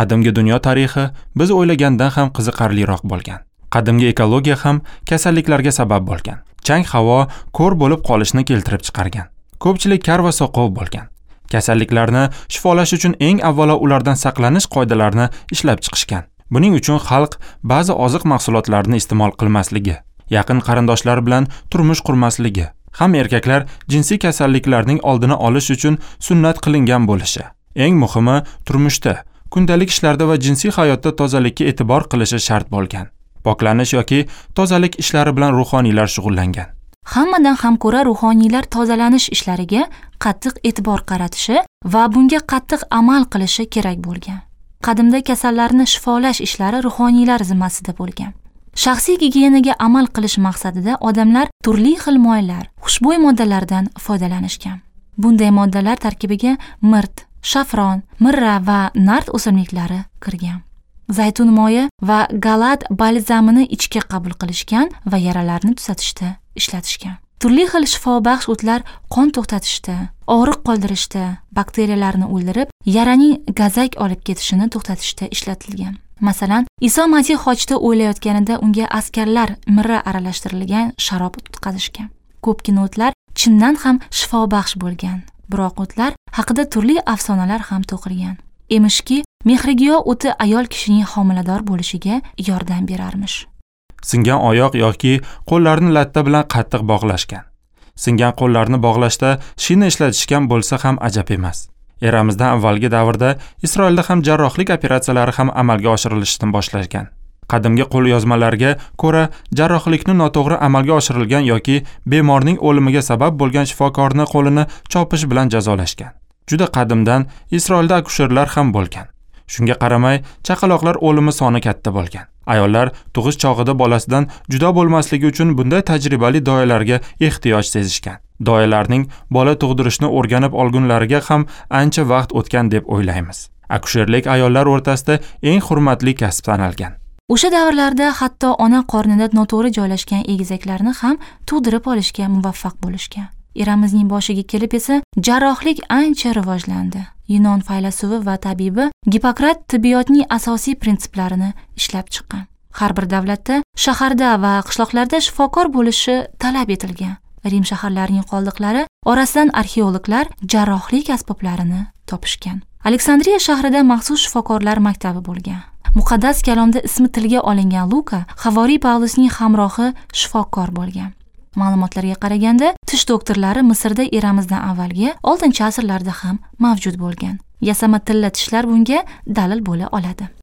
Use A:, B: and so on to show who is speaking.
A: Qadimgi dunyo tarixi biz o'ylagandan ham qiziqarliroq bo'lgan. Qadimgi ekologiya ham kasalliklarga sabab bo'lgan. Chang havo ko'r bo'lib qolishni keltirib chiqargan. Ko'pchilik kar va soqov bo'lgan. Kasalliklarni shifolash uchun eng avvalo ulardan saqlanish qoidalarini ishlab chiqishgan. Buning uchun xalq ba'zi oziq mahsulotlarini iste'mol qilmasligi, yaqin qarindoshlar bilan turmush qurmasligi, ham erkaklar jinsiy kasalliklarning oldini olish uchun sunnat qilingan bo'lishi. Eng muhimi, turmushda, kundalik ishlarda va jinsiy hayotda tozalikka e'tibor qilishi shart bo'lgan. Poklanish yoki tozalik ishlari bilan ruhoniylar shug'ullangan.
B: Hammadan ham ko'ra ruhoniylar tozalanish ishlariga qattiq e'tibor qaratishi va bunga qattiq amal qilishi kerak bo'lgan. Qadimda kasallarni shifolash ishlari ruhoniylar zimmasida bo'lgan. Shaxsiy gigiyenaga amal qilish maqsadida odamlar turli xil moylar, xushbo'y moddalardan foydalanishgan. Bunday moddalar tarkibiga mirt, shafron, mirra va nard o'simliklari kirgan. Zaytun moyi va galat balzamini ichga qabul qilishgan va yaralarni tuzatishda ishlatishgan. Turli xil shifobaxsh o'tlar qon to'xtatishda, og'riq qoldirishda, bakteriyalarni o'ldirib, yaraning gazak olib ketishini to'xtatishda ishlatilgan. Masalan, Iso Masih hojda o'layotganida unga askarlar mirra aralashtirilgan sharob tutqazishgan. Ko'pgina o'tlar chindan ham shifobaxsh bo'lgan. Biroq o'tlar haqida turli afsonalar ham to'qilgan. Emishki, mehrigiyo o'ti ayol kishining homilador bo'lishiga yordam berarmish.
A: Singan oyoq yoki qo'llarni latta bilan qattiq bog'lashgan. Singan qo'llarni bog'lashda shina ishlatishgan bo'lsa ham ajab emas. Eramizdan avvalgi davrda Isroilda ham jarrohlik operatsiyalari ham amalga oshirilishdan boshlagan. Qadimgi qo'lyozmalarga ko'ra, jarrohlikni noto'g'ri amalga oshirilgan yoki bemorning o'limiga sabab bo'lgan shifokorni qo'lini chopish bilan jazolashgan. Juda qadimdan Isroilda akusherlar ham bo'lgan. Shunga qaramay, chaqaloqlar o'limi soni katta bo'lgan. Ayollar tug'ish chog'ida bolasidan judo bo'lmasligi uchun bunday tajribali doyalarga ehtiyoj sezishgan. Doyalarning bola tug'dirishni o'rganib olgunlariga ham ancha vaqt o'tgan deb o'ylaymiz. Akusherlik ayollar o'rtasida eng hurmatli kasb sanalgan.
B: O'sha davrlarda hatto ona qornida noto'g'ri joylashgan egizaklarni ham tug'dirib olishga muvaffaq bo'lishgan. Eramizning boshiga kelib esa jarrohlik ancha rivojlandi. Yunon faylasufi va tabibi Gippokrat tibbiyotning asosiy prinsiplarini ishlab chiqqan. Har bir davlatda, shaharda va qishloqlarda shifokor bo'lishi talab etilgan. Rim shaharlarining qoldiqlari orasidan arxeologlar jarrohlik asboblarini topishgan. Aleksandriya shahrida maxsus shifokorlar maktabi bo'lgan. Muqaddas kalomda ismi tilga olingan Luka Havoriy Pavlusning hamrohi shifokor bo'lgan. Ma'lumotlarga qaraganda, tish doktorlari Misrda eramizdan avvalgi 6-asrlarda ham mavjud bo'lgan. Yasama tilla tishlar bunga dalil bo'la oladi.